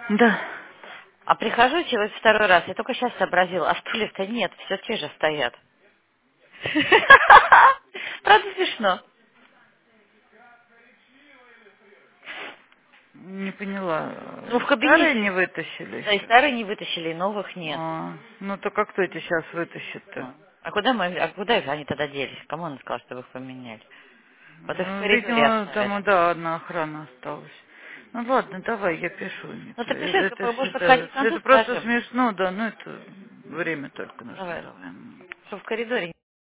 Да. А прихожу через второй раз, я только сейчас сообразила, а стульев-то нет, все те же стоят. Правда смешно? Не поняла. Ну, в Старые кабинете. не вытащили Да, и еще? старые не вытащили, и новых нет. Ну то как кто эти сейчас вытащит-то? А куда их они тогда делись? Кому он сказал, чтобы их поменяли? Вот их в Ну, коридоре видимо, оставят. там, да, одна охрана осталась. Ну ладно, давай, я пишу. Ну ты пиши, Это ж будешь подходить к концу, это просто скажи мне. смешно, да, ну это время только нужно, Давай, давай. что в коридоре